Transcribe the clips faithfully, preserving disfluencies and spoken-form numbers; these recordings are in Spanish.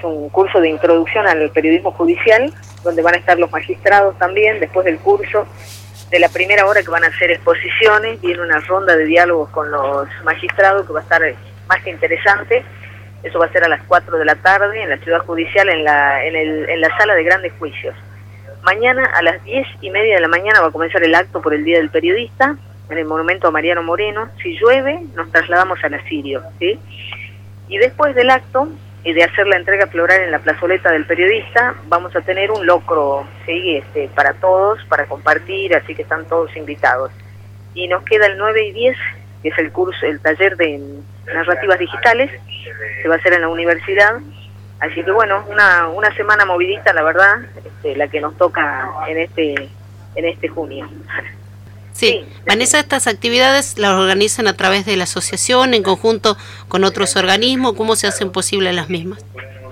es un curso de introducción al periodismo judicial, donde van a estar los magistrados también. Después del curso, de la primera hora que van a hacer exposiciones, viene una ronda de diálogos con los magistrados que va a estar más que interesante. Eso va a ser a las cuatro de la tarde en la Ciudad Judicial, en la, en el, en la sala de grandes juicios. Mañana a las diez y media de la mañana va a comenzar el acto por el Día del Periodista, en el monumento a Mariano Moreno. Si llueve, nos trasladamos a la Sirio, ¿sí? Y después del acto, y de hacer la entrega floral en la plazoleta del periodista, vamos a tener un locro, ¿sí? este, para todos, para compartir, así que están todos invitados. Y nos queda el nueve y diez, que es el curso, el taller de narrativas digitales, se va a hacer en la universidad. Así que bueno, una, una semana movidita, la verdad, este, la que nos toca en este, en este junio. Sí, sí, Vanessa, estas actividades las organizan a través de la asociación, en conjunto con otros organismos. ¿Cómo se hacen posibles las mismas?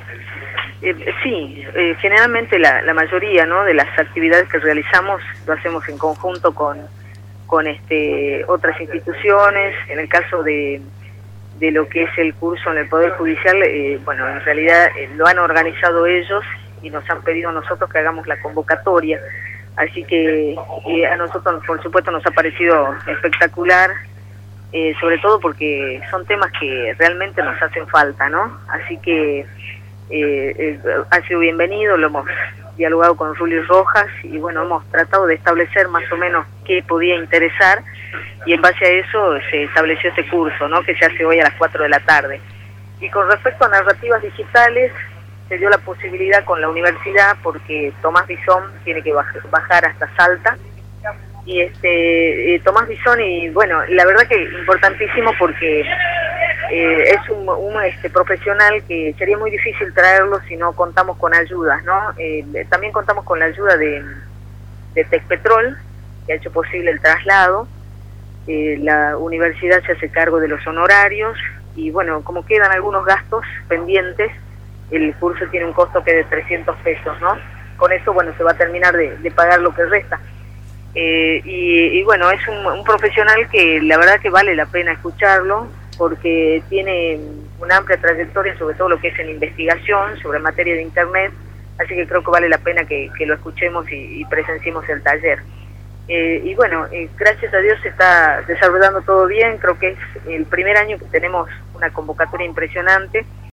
Eh, sí, eh, generalmente la, la mayoría, ¿no?, de las actividades que realizamos lo hacemos en conjunto con, con este, otras instituciones. En el caso de, de lo que es el curso en el Poder Judicial, eh, bueno, en realidad eh, lo han organizado ellos y nos han pedido a nosotros que hagamos la convocatoria. Así que eh, a nosotros, por supuesto, nos ha parecido espectacular, eh, sobre todo porque son temas que realmente nos hacen falta, ¿no? Así que eh, eh, ha sido bienvenido, lo hemos dialogado con Rulli Rojas y bueno, hemos tratado de establecer más o menos qué podía interesar y en base a eso se estableció este curso, ¿no?, que se hace hoy a las cuatro de la tarde. Y con respecto a narrativas digitales, se dio la posibilidad con la universidad porque Tomás Bisón tiene que bajar hasta Salta y este eh, Tomás Bisón, y bueno, la verdad que importantísimo porque eh, es un, un este, profesional que sería muy difícil traerlo si no contamos con ayudas, ¿no? Eh, también contamos con la ayuda de, de Tecpetrol, que ha hecho posible el traslado. Eh, la universidad se hace cargo de los honorarios y bueno, como quedan algunos gastos pendientes, el curso tiene un costo que es de trescientos pesos, ¿no? Con eso, bueno, se va a terminar de, de pagar lo que resta. Eh, y, y bueno, es un, un profesional que la verdad que vale la pena escucharlo, porque tiene una amplia trayectoria, sobre todo lo que es en investigación, sobre materia de Internet, así que creo que vale la pena que, que lo escuchemos y, y presenciemos el taller. Eh, y bueno, eh, gracias a Dios se está desarrollando todo bien, creo que es el primer año que tenemos una convocatoria impresionante.